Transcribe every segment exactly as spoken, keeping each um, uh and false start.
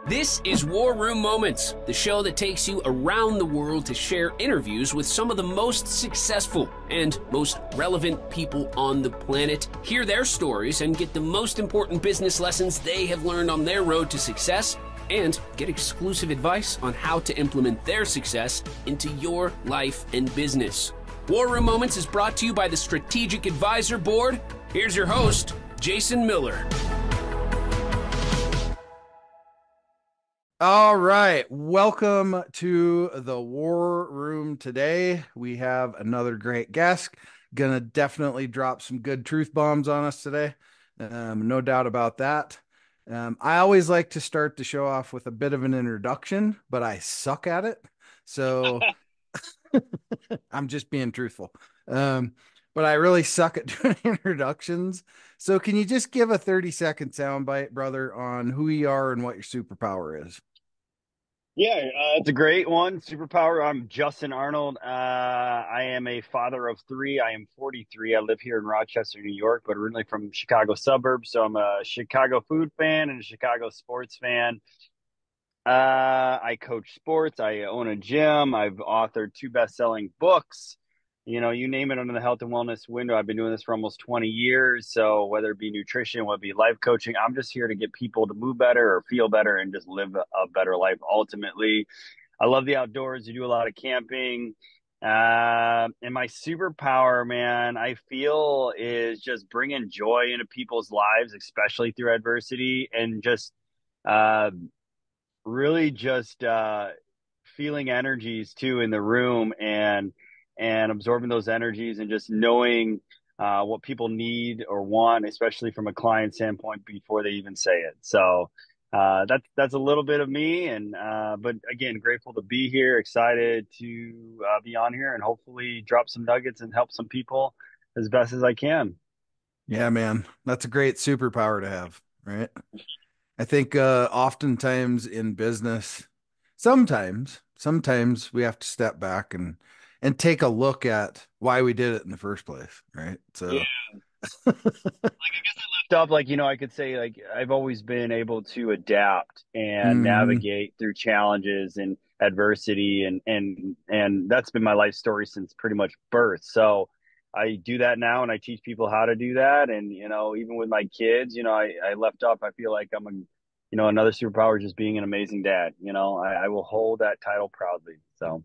This is War Room Moments, the show that takes you around the world to share interviews with some of the most successful and most relevant people on the planet, hear their stories, and get the most important business lessons they have learned on their road to success, and get exclusive advice on how to implement their success into your life and business. War Room Moments is brought to you by the Strategic Advisor Board. Here's your host, Jason Miller. All right, welcome to the War Room today. We have another great guest. Gonna definitely drop some good truth bombs on us today. Um, no doubt about that. Um, I always like to start the show off with a bit of an introduction, but I suck at it. So I'm just being truthful. Um, but I really suck at doing introductions. So can you just give a thirty second soundbite, brother, on who you are and what your superpower is? Yeah, uh, it's a great one. Superpower. I'm Justin Arnold. Uh, I am a father of three. I am forty-three. I live here in Rochester, New York, but originally from Chicago suburbs. So I'm a Chicago food fan and a Chicago sports fan. Uh, I coach sports. I own a gym. I've authored two best-selling books. You know, you name it under the health and wellness window. I've been doing this for almost twenty years. So whether it be nutrition, whether it be life coaching, I'm just here to get people to move better or feel better and just live a, a better life ultimately. I love the outdoors. You do a lot of camping. Uh, and my superpower, man, I feel is just bringing joy into people's lives, especially through adversity, and just uh, really just uh, feeling energies too in the room and and absorbing those energies and just knowing uh, what people need or want, especially from a client standpoint, before they even say it. So uh, that's that's a little bit of me, and uh, but again, grateful to be here, excited to uh, be on here, and hopefully drop some nuggets and help some people as best as I can. Yeah, man, that's a great superpower to have, right? I think uh oftentimes in business, sometimes, sometimes we have to step back and and take a look at why we did it in the first place, right? Yeah. So, Like I guess I left off like, you know, I could say like I've always been able to adapt and mhm. navigate through challenges and adversity and and and that's been my life story since pretty much birth. So I do that now and I teach people how to do that. And, you know, even with my kids, you know, I, I left off, I feel like I'm a, you know, another superpower just being an amazing dad. You know, I, I will hold that title proudly. So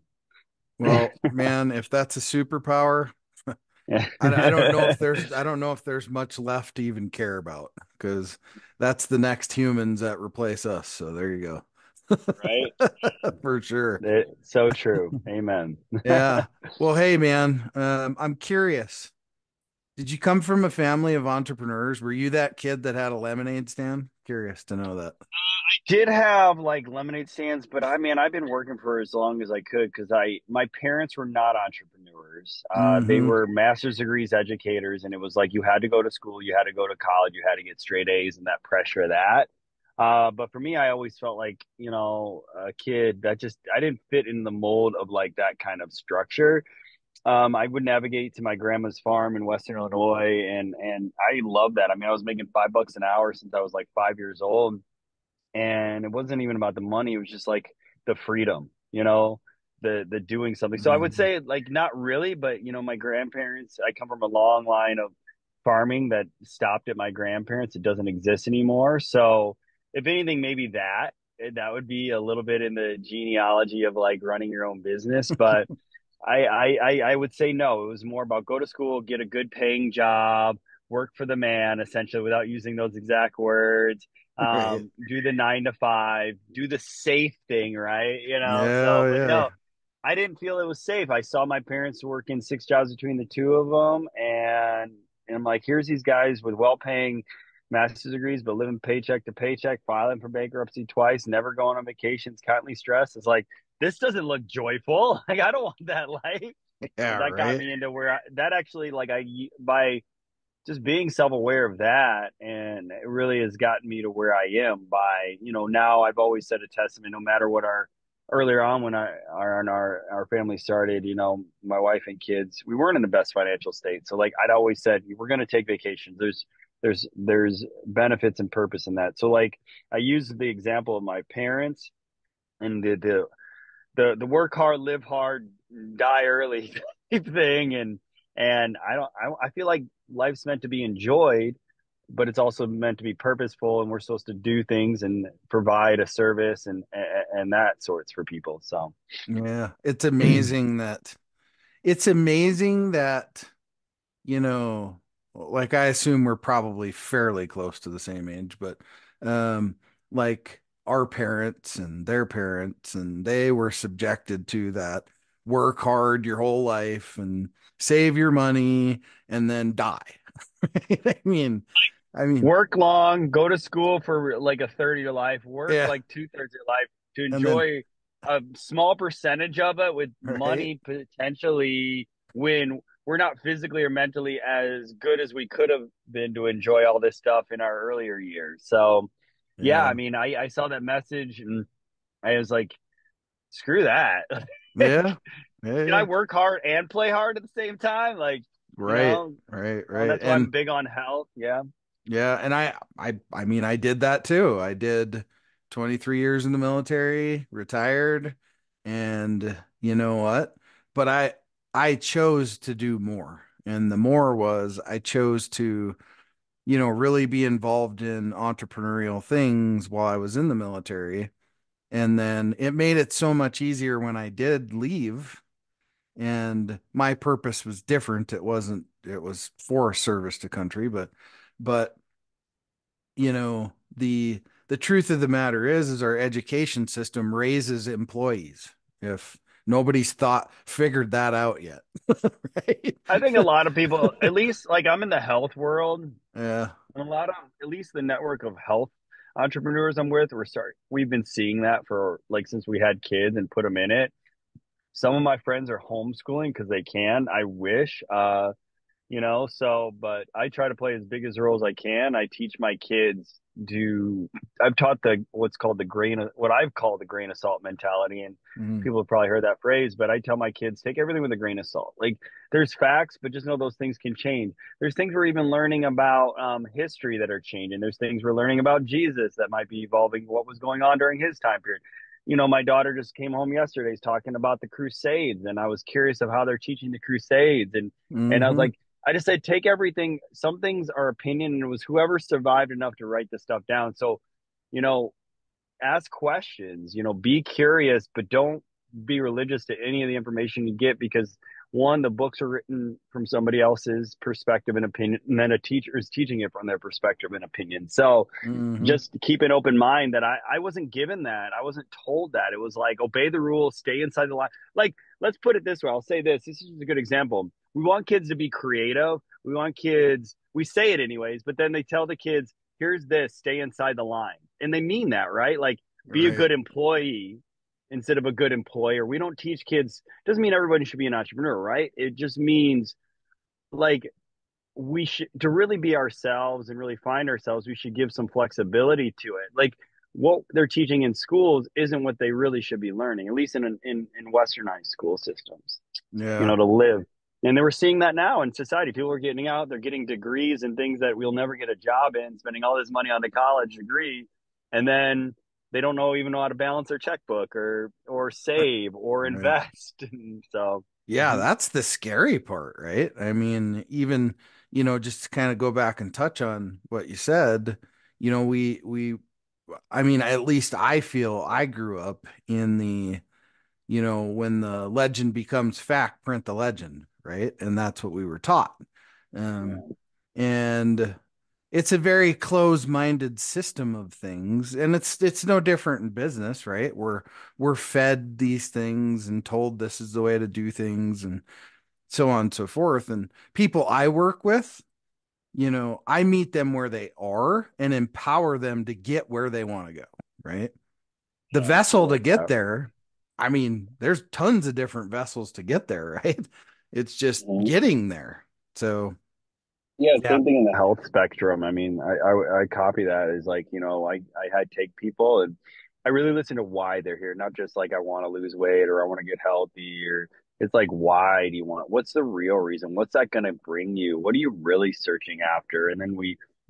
Well, man, if that's a superpower, yeah. I, I don't know if there's I don't know if there's much left to even care about because that's the next humans that replace us. So there you go. Right? For sure. It, so true. Amen. Yeah. Well, hey, man, um, I'm curious. Did you come from a family of entrepreneurs? Were you that kid that had a lemonade stand? Curious to know that. Did have like lemonade stands, but I mean, I've been working for as long as I could because I my parents were not entrepreneurs. Uh, they Mm-hmm. were master's degrees educators, and it was like you had to go to school, you had to go to college, you had to get straight A's, and that pressure of that. Uh, but for me, I always felt like you know a kid that just I didn't fit in the mold of like that kind of structure. Um, I would navigate to my grandma's farm in Western Illinois, and and I love that. I mean, I was making five bucks an hour since I was like five years old and it wasn't even about the money. It was just like the freedom, you know, the the doing something. So I would Mm-hmm. say like not really, but you know, my grandparents. I come from a long line of farming that stopped at my grandparents. It doesn't exist anymore. So if anything, maybe that eh, that would be a little bit in the genealogy of like running your own business, but. I, I, I I would say no. It was more about go to school, get a good paying job, work for the man, essentially, without using those exact words. Right. Um, do the nine to five, do the safe thing, right? You know, so, Yeah, but yeah. no, I didn't feel it was safe. I saw my parents working six jobs between the two of them, and, and I'm like, here's these guys with well paying master's degrees, but living paycheck to paycheck, filing for bankruptcy twice, never going on vacations, constantly stressed. It's like, this doesn't look joyful. Like, I don't want that life. So Yeah, that got right. me into where I, that actually, like, I, by just being self-aware of that and it really has gotten me to where I am by, you know, now I've always said a testament, no matter what our earlier on when I our our our family started, you know, my wife and kids, we weren't in the best financial state. So like I'd always said, we're going to take vacations. There's there's there's benefits and purpose in that. So like I use the example of my parents and the the the, the work hard, live hard, die early type thing. And and I don't I, I feel like life's meant to be enjoyed, but it's also meant to be purposeful, and we're supposed to do things and provide a service and and, and that sorts for people. So Yeah, it's amazing that it's amazing that, you know, like I assume we're probably fairly close to the same age, but um like our parents and their parents and they were subjected to that work hard your whole life and save your money and then die. I mean, I mean, work long, go to school for like a third of your life, work yeah, like two thirds of your life to and then enjoy a small percentage of it with right? money potentially when we're not physically or mentally as good as we could have been to enjoy all this stuff in our earlier years. So, yeah, Yeah. I mean, I, I saw that message and I was like, screw that. Yeah. Yeah, Can I yeah. work hard and play hard at the same time? Like, you Right. know, Right, well, right. that's why I'm And big on health. Yeah. yeah, and I I I mean I did that too. I did twenty-three years in the military, retired, and you know what? But I I chose to do more. And the more was I chose to, you know, really be involved in entrepreneurial things while I was in the military. And then it made it so much easier when I did leave, and my purpose was different. It wasn't it was for service to country, but but you know, the the truth of the matter is is our education system raises employees. If nobody's thought figured that out yet. Right? I think a lot of people, at least like I'm in the health world, and Yeah. a lot of, at least the network of health entrepreneurs I'm with, we're start, we've been seeing that for like since we had kids and put them in it. Some of my friends are homeschooling because they can. I wish. Uh, you know, so but I try to play as big as role as I can. I teach my kids to I've taught the what's called the grain of what I've called the grain of salt mentality, and Mhm. people have probably heard that phrase, but I tell my kids take everything with a grain of salt. Like there's facts, but just know those things can change. There's things we're even learning about um, history that are changing. There's things we're learning about Jesus that might be evolving what was going on during his time period. You know, my daughter just came home yesterday, he's talking about the Crusades, and I was curious of how they're teaching the Crusades, and and I was Mhm. like, I just said, take everything. Some things are opinion, and it was whoever survived enough to write this stuff down. So, you know, ask questions, you know, be curious, but don't be religious to any of the information you get because one, the books are written from somebody else's perspective and opinion, and then a teacher is teaching it from their perspective and opinion. So Mhm. just keep an open mind that I, I wasn't given that. I wasn't told that. It was like, obey the rules, stay inside the line. Like, let's put it this way. I'll say this. This is a good example. We want kids to be creative. We want kids, we say it anyways, but then they tell the kids, here's this, stay inside the line. And they mean that, right? Like, be a Right. good employee instead of a good employer. We don't teach kids, doesn't mean everybody should be an entrepreneur, right? It just means like we should to really be ourselves and really find ourselves, we should give some flexibility to it. Like what they're teaching in schools isn't what they really should be learning, at least in in, in westernized school systems, you Yeah. know, to live. And they were seeing that now in society. People are getting out, they're getting degrees and things that we'll never get a job in, spending all this money on the college degree, and then they don't know even know how to balance their checkbook or or save or Right. invest. And so Yeah, that's the scary part, right? I mean, even, you know, just to kind of go back and touch on what you said, you know, we we I mean, at least I feel I grew up in the, you know, when the legend becomes fact, print the legend, right? And that's what we were taught. Um, yeah. and it's a very close-minded system of things, and it's it's no different in business, right? We're we're fed these things and told this is the way to do things and so on and so forth. And people I work with, you know, I meet them where they are and empower them to get where they want to go, right? The I vessel to like get that. there, I mean, there's tons of different vessels to get there, right? It's just Mhm. getting there. So, Yeah, yeah. same thing in the health spectrum. I mean, I, I I copy that as like, you know, I I had take people and I really listen to why they're here, not just like I want to lose weight or I want to get healthy or it's like why do you want what's the real reason? What's that going to bring you? What are you really searching after? And then we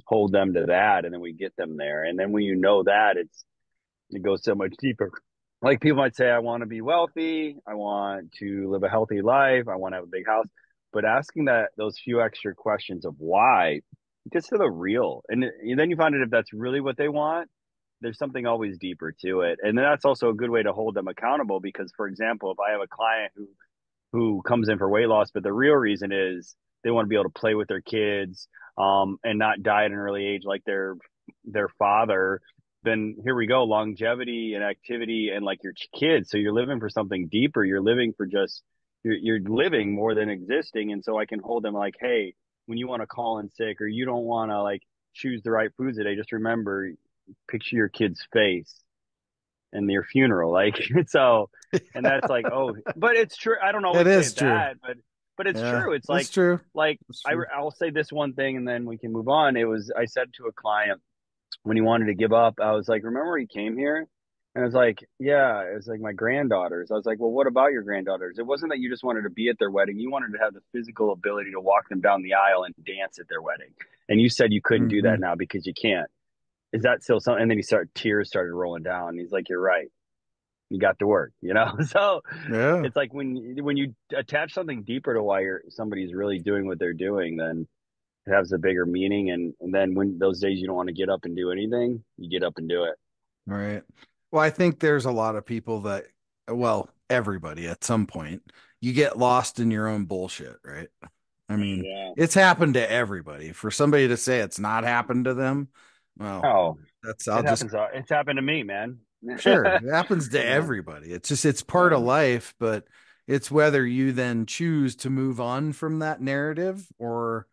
hold them to that, and then we get them there. And then when you know that, it's it goes so much deeper. Like people might say, I want to be wealthy, I want to live a healthy life, I want to have a big house. But asking that those few extra questions of why gets to the real. And, and then you find out if that's really what they want, there's something always deeper to it. And then that's also a good way to hold them accountable because, for example, if I have a client who who comes in for weight loss, but the real reason is they want to be able to play with their kids um, and not die at an early age like their their father, then here we go, longevity and activity and like your kids. So you're living for something deeper. You're living for just you're, you're living more than existing. And so I can hold them like, hey, when you want to call in sick or you don't want to like choose the right foods today, just remember, picture your kid's face in your funeral. Like, so, and that's like, oh, but it's true. I don't It always say is it true. that, but, but it's Yeah, true. It's it's like, true. like It's I, true. I'll say this one thing and then we can move on. It was, I said to a client when he wanted to give up, I was like, remember he came here? And I was like, yeah, it was like my granddaughters. I was like, well, what about your granddaughters? It wasn't that you just wanted to be at their wedding. You wanted to have the physical ability to walk them down the aisle and dance at their wedding. And you said you couldn't do that Hmm. now because you can't. Is that still something? And then he started, tears started rolling down. He's like, you're right. You got to work, you know? So Yeah. it's like when, when you attach something deeper to why you're, somebody's really doing what they're doing, then it has a bigger meaning. And, and then when those days you don't want to get up and do anything, you get up and do it. Right. Well, I think there's a lot of people that, well, everybody at some point, you get lost in your own bullshit, right? I mean, Yeah. it's happened to everybody. For somebody to say it's not happened to them, well, Oh, that's, I'll it just, happens. uh, It's happened to me, man. sure, it happens to Yeah. everybody. It's just, it's part Yeah. of life, but it's whether you then choose to move on from that narrative or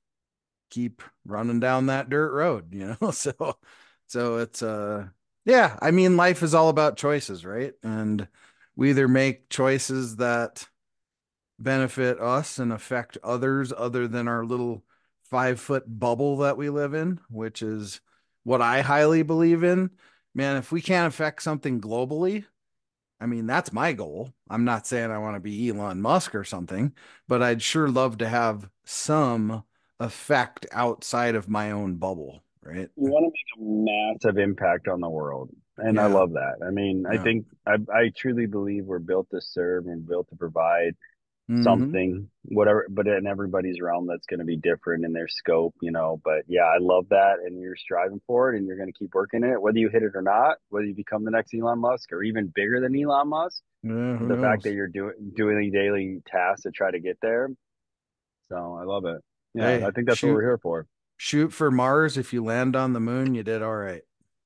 keep running down that dirt road, you know? So, so it's, uh, yeah, I mean, life is all about choices, right? And we either make choices that benefit us and affect others other than our little five foot bubble that we live in, which is what I highly believe in. Man, if we can't affect something globally, I mean, that's my goal. I'm not saying I want to be Elon Musk or something, but I'd sure love to have some effect outside of my own bubble, right? You want to make a massive impact on the world. And I Yeah. love that. I mean, I Yeah. think I, I truly believe we're built to serve and built to provide Hmm. something, whatever, but in everybody's realm, that's going to be different in their scope, you know. But yeah, I love that. And you're striving for it and you're going to keep working it, whether you hit it or not, whether you become the next Elon Musk or even bigger than Elon Musk. Yeah, who The fact that knows? you're doing doing daily tasks to try to get there. So I love it. Yeah, I Hey, think that's what we're shoot, here for. shoot for Mars. If you land on the moon, you did all right.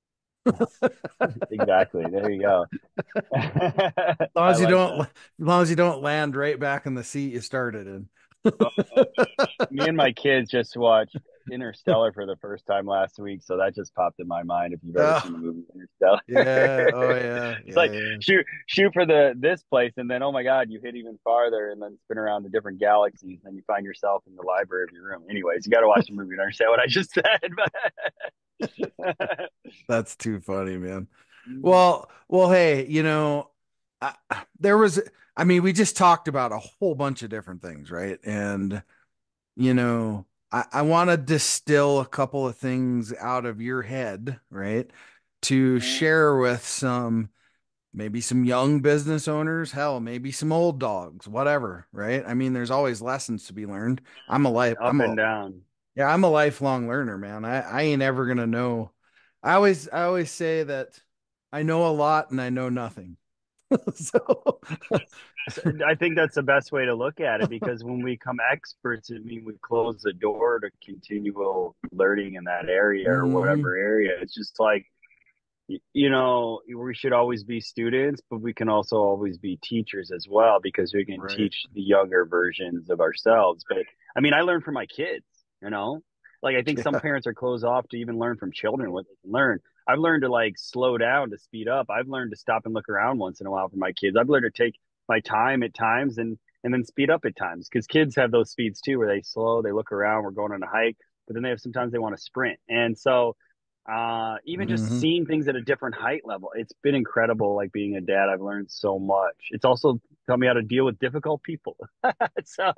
Exactly. There you go. As long I as you like don't, that. as long as you don't land right back in the seat you started in. Oh, oh, me and my kids just watched Interstellar for the first time last week, so that just popped in my mind. If you've ever Oh, seen the movie Interstellar, yeah. Oh, yeah. it's Yeah. like Yeah. shoot shoot for the this place, and then oh my god, you hit even farther, and then spin around the different galaxies, and you find yourself in the library of your room. Anyways, you got to watch the movie to understand what I just said. But That's too funny, man. Well, well, hey, you know, I, there was, I mean, we just talked about a whole bunch of different things, right? And, you know, I, I want to distill a couple of things out of your head, right? To share with some, maybe some young business owners, hell, maybe some old dogs, whatever, right? I mean, there's always lessons to be learned. I'm a life, up I'm a, and down. yeah, I'm a lifelong learner, man. I, I ain't ever gonna know. I always, I always say that I know a lot and I know nothing. So, I think that's the best way to look at it because when we become experts, it means we close the door to continual learning in that area or mhm, whatever area. It's just like, you know, we should always be students, but we can also always be teachers as well because we can right. teach the younger versions of ourselves. But I mean, I learn from my kids, you know, like I think some Yeah. parents are closed off to even learn from children what they can learn. I've learned to like slow down to speed up. I've learned to stop and look around once in a while for my kids. I've learned to take my time at times and and then speed up at times because kids have those speeds too where they slow, they look around, we're going on a hike, but then they have sometimes they want to sprint. And so uh, even just Hmm. seeing things at a different height level. It's been incredible. Like being a dad, I've learned so much. It's also taught me how to deal with difficult people. So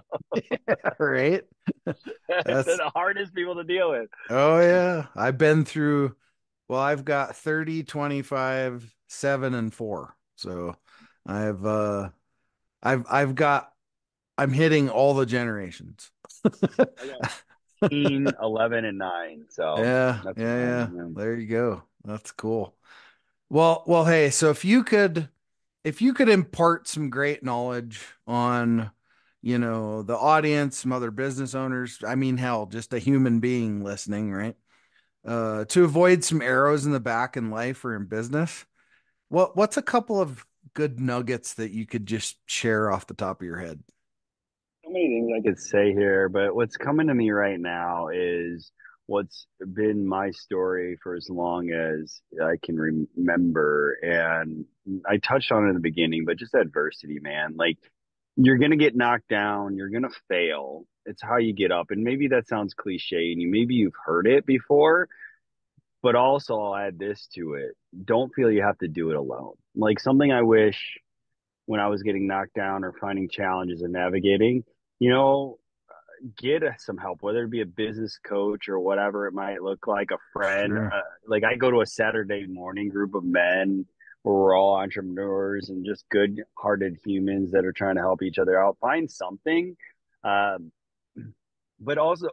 Right. they're That's, the hardest people to deal with. oh yeah. I've been through, well, I've got thirty, twenty-five, seven, and four. So I've uh I've I've got I'm hitting all the generations. I got fifteen, eleven, and nine. So Yeah, that's yeah, yeah. mine. There you go. That's cool. Well, well, hey, so if you could if you could impart some great knowledge on, you know, the audience, some other business owners, I mean, hell, just a human being listening, right? Uh, to avoid some arrows in the back in life or in business, what what's a couple of good nuggets that you could just share off the top of your head? So many things I could say here, but what's coming to me right now is what's been my story for as long as I can remember. And I touched on it in the beginning, but just adversity, man. Like you're going to get knocked down, you're going to fail. It's how you get up. And maybe that sounds cliche and you maybe you've heard it before, but also I'll add this to it. Don't feel you have to do it alone. Like something I wish when I was getting knocked down or finding challenges and navigating, you know, get some help, whether it be a business coach or whatever it might look like, a friend. Sure. Uh, like I go to a Saturday morning group of men where we're all entrepreneurs and just good hearted humans that are trying to help each other out. Find something. Um, but also,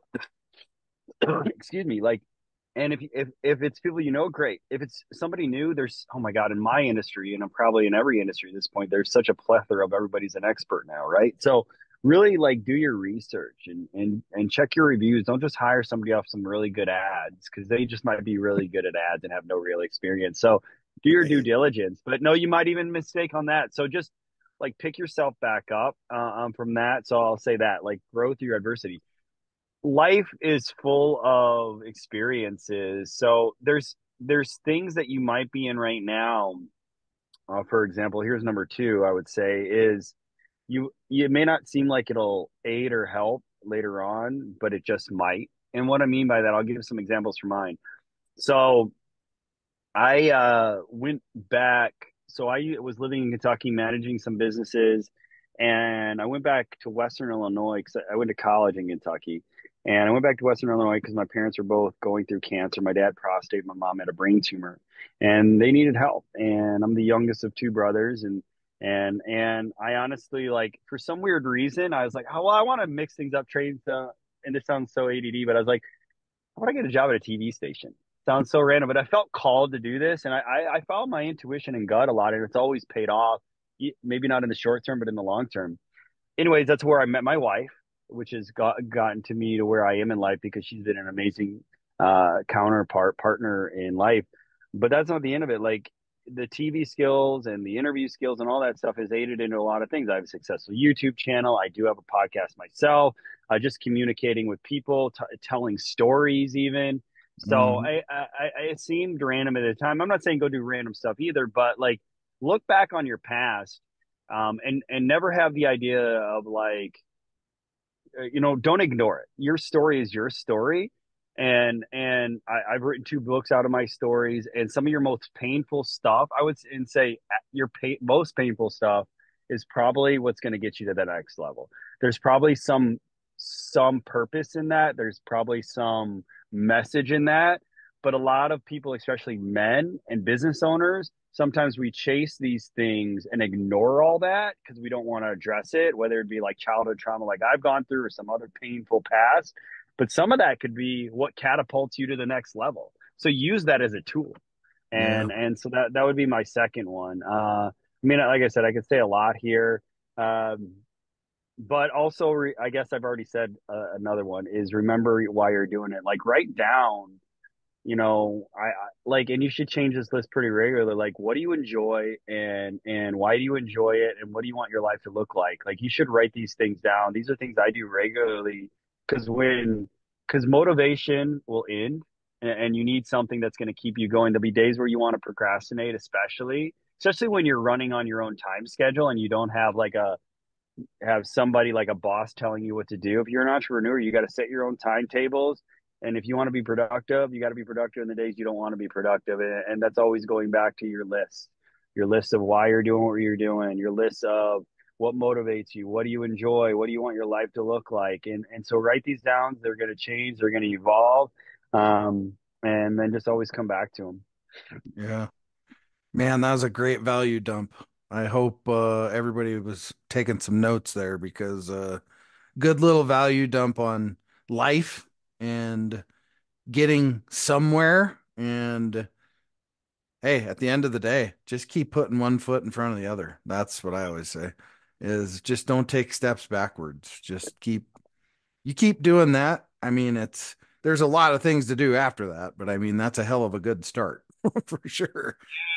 excuse me, like, and if, if if it's people you know, great. If it's somebody new, there's oh my God, in my industry, and I'm probably in every industry at this point, there's such a plethora of everybody's an expert now, right? So really like do your research and and and check your reviews. Don't just hire somebody off some really good ads because they just might be really good at ads and have no real experience. So do your due Right. diligence. But no, you might even mistake on that. So just like pick yourself back up uh, um, from that. So I'll say that like grow through your adversity. Life is full of experiences. So there's there's things that you might be in right now. Uh, for example, here's number two. I would say is you you may not seem like it'll aid or help later on, but it just might. And what I mean by that, I'll give some examples from mine. So I uh, went back. So I was living in Kentucky, managing some businesses, and I went back to Western Illinois because I went to college in Kentucky. And I went back to Western Illinois because my parents were both going through cancer. My dad prostate, my mom had a brain tumor, and they needed help. And I'm the youngest of two brothers, and and and I honestly like for some weird reason I was like, oh well, I want to mix things up, trade. Uh, and this sounds so A D D, but I was like, I want to get a job at a T V station. Sounds so random, but I felt called to do this, and I, I, I followed my intuition and gut a lot, and it's always paid off. Maybe not in the short term, but in the long term. Anyways, that's where I met my wife, which has got, gotten to me to where I am in life because she's been an amazing uh, counterpart partner in life. But that's not the end of it. Like the T V skills and the interview skills and all that stuff has aided into a lot of things. I have a successful YouTube channel. I do have a podcast myself. Uh, just communicating with people, t- telling stories, even. So Mhm. I, I, I, it seemed random at the time. I'm not saying go do random stuff either, but like look back on your past, um, and and never have the idea of like uh, you know, don't ignore it. Your story is your story. And and I, I've written two books out of my stories, and some of your most painful stuff, I would and say uh, your pa- most painful stuff is probably what's going to get you to the next level. There's probably some some purpose in that. There's probably some message in that. But a lot of people, especially men and business owners, sometimes we chase these things and ignore all that because we don't want to address it, whether it be like childhood trauma, like I've gone through, or some other painful past. But some of that could be what catapults you to the next level. So use that as a tool. Yeah. And and so that that would be my second one. Uh, I mean, like I said, I could say a lot here. Um, but also, re- I guess I've already said uh, another one is remember why you're doing it. Like write down you know I, I like and you should change this list pretty regularly, like what do you enjoy and and why do you enjoy it and what do you want your life to look like. Like you should write these things down. These are things I do regularly because when because motivation will end, and, and you need something that's going to keep you going. There'll be days where you want to procrastinate, especially especially when you're running on your own time schedule and you don't have like a have somebody like a boss telling you what to do. If you're an entrepreneur, you got to set your own timetables And if you want to be productive, you got to be productive in the days you don't want to be productive. And, and that's always going back to your list, your list of why you're doing what you're doing, your list of what motivates you, what do you enjoy, what do you want your life to look like. And, and so write these down. They're going to change. They're going to evolve. Um, and then just always come back to them. Yeah. Man, that was a great value dump. I hope uh, everybody was taking some notes there because uh, good little value dump on life and getting somewhere. And hey, at the end of the day, just keep putting one foot in front of the other. That's what I always say is just don't take steps backwards. Just keep you keep doing that. I mean, it's there's a lot of things to do after that, but I mean, that's a hell of a good start for sure.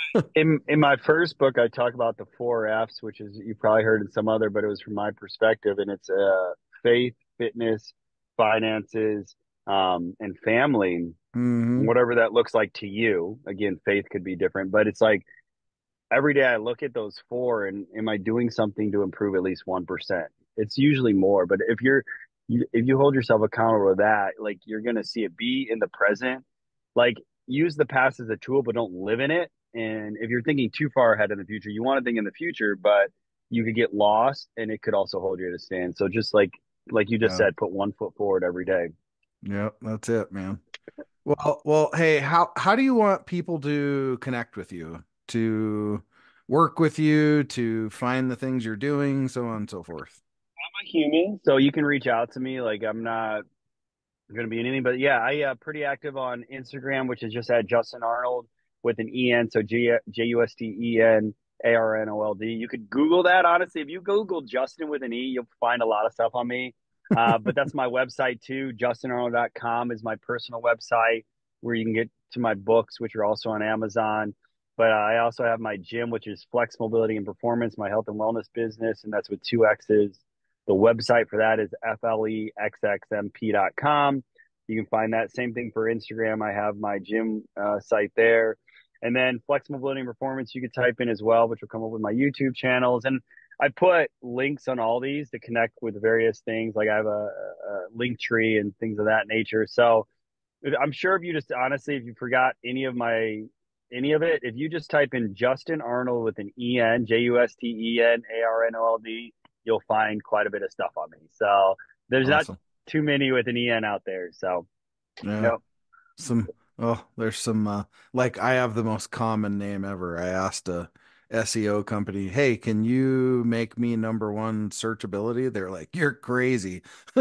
In in my first book, I talk about the four F's, which is you probably heard in some other, but it was from my perspective, and it's uh, faith, fitness, finances, um, and family, Hmm. whatever that looks like to you. Again, faith could be different, but it's like every day I look at those four, and am I doing something to improve at least one percent? It's usually more, but if you're you, if you hold yourself accountable to that, like you're gonna see it. Be in the present, like use the past as a tool, but don't live in it. And if you're thinking too far ahead in the future, you want to think in the future, but you could get lost, and it could also hold you to stand. So just like like you just Yeah. said, put one foot forward every day. Yeah, that's it, man. Well, well, hey, how how do you want people to connect with you, to work with you, to find the things you're doing, so on and so forth? I'm a human, so you can reach out to me. Like I'm not going to be anything. But yeah, I uh, pretty active on Instagram, which is just at Justin Arnold with an E N, so J J U S T E N A R N O L D. You could Google that. Honestly, if you Google Justin with an E, you'll find a lot of stuff on me. Uh, but that's my website too. Justin Arnold dot com is my personal website where you can get to my books, which are also on Amazon. But uh, I also have my gym, which is Flex Mobility and Performance, my health and wellness business, and that's with two X's. The website for that is F L E X X M P dot com. You can find that. Same thing for Instagram. I have my gym uh, site there. And then Flex Mobility and Performance, you could type in as well, which will come up with my YouTube channels. And I put links on all these to connect with various things. Like I have a, a link tree and things of that nature. So I'm sure if you just honestly, if you forgot any of my any of it, if you just type in Justin Arnold with an E N, J U S T E N A R N O L D, you'll find quite a bit of stuff on me. So there's not Awesome. too many with an E N out there. So Yeah. yep. Some, oh, there's some, uh, like I have the most common name ever. I asked a S E O company, hey, can you make me number one searchability? They're like, you're crazy.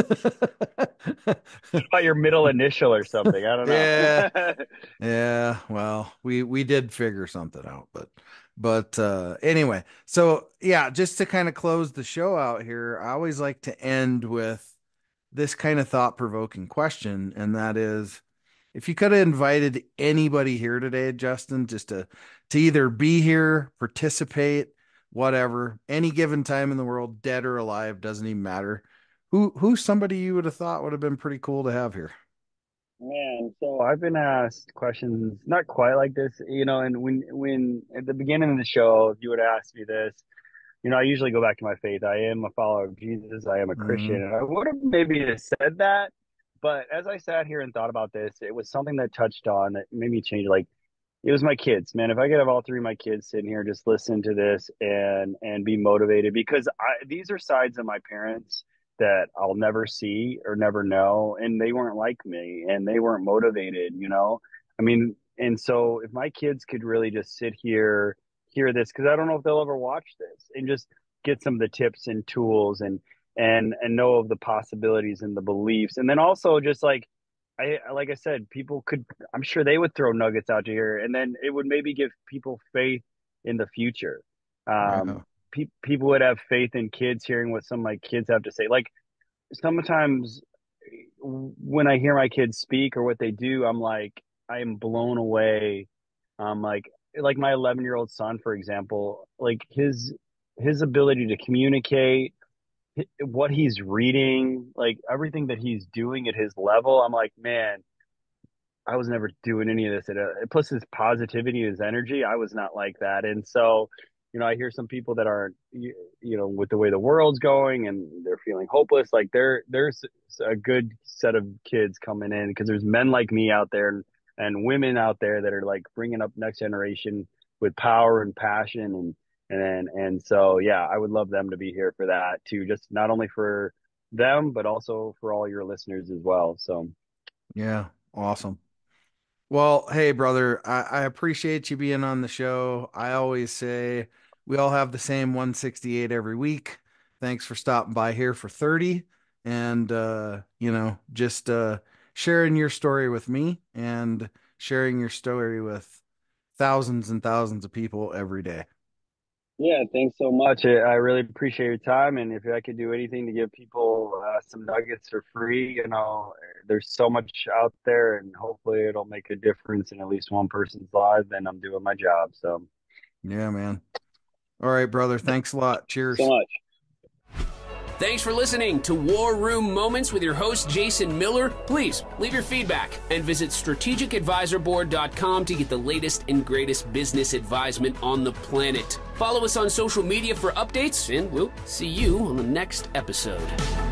What about your middle initial or something? I don't Yeah. know. Yeah, well, we we did figure something out, but but uh anyway, so yeah, just to kind of close the show out here, I always like to end with this kind of thought-provoking question, and that is if you could have invited anybody here today, Justin, just to to either be here, participate, whatever, any given time in the world, dead or alive, doesn't even matter. Who who's somebody you would have thought would have been pretty cool to have here? Man, so I've been asked questions not quite like this, you know, and when when at the beginning of the show, if you would ask me this, you know, I usually go back to my faith. I am a follower of Jesus. I am a Hmm. Christian. And I would have maybe said that, but as I sat here and thought about this, it was something that touched on that made me change. Like it was my kids, man. If I could have all three of my kids sitting here, just listen to this and and be motivated, because I these are sides of my parents that I'll never see or never know, and they weren't like me, and they weren't motivated. You know, I mean, and so if my kids could really just sit here, hear this, because I don't know if they'll ever watch this, and just get some of the tips and tools and and and know of the possibilities and the beliefs, and then also just like I like I said, people could, I'm sure they would throw nuggets out to here, and then it would maybe give people faith in the future. Um, Yeah. pe- people would have faith in kids hearing what some of my kids have to say. Like sometimes when I hear my kids speak or what they do, I'm like, I am blown away. Um, like like my eleven year old son, for example, like his his ability to communicate, what he's reading, like everything that he's doing at his level. I'm like, man, I was never doing any of this. At a, plus his positivity, his energy, I was not like that. And so you know, I hear some people that are, you, you know, with the way the world's going and they're feeling hopeless. Like there, there's a good set of kids coming in because there's men like me out there and, and women out there that are like bringing up next generation with power and passion. And, and, and so, yeah, I would love them to be here for that too. Just not only for them, but also for all your listeners as well. So, yeah, awesome. Well, hey, brother, I, I appreciate you being on the show. I always say we all have the same one sixty-eight every week. Thanks for stopping by here for thirty and, uh, you know, just uh, sharing your story with me and sharing your story with thousands and thousands of people every day. yeah, thanks so much. I I really appreciate your time. And if I could do anything to give people uh, some nuggets for free, you know, there's so much out there, and hopefully it'll make a difference in at least one person's life, then I'm doing my job. So, Yeah, man. All right, brother. Thanks a lot. Cheers. so much. Thanks for listening to War Room Moments with your host, Jason Miller. Please leave your feedback and visit strategic advisor board dot com to get the latest and greatest business advisement on the planet. Follow us on social media for updates, and we'll see you on the next episode.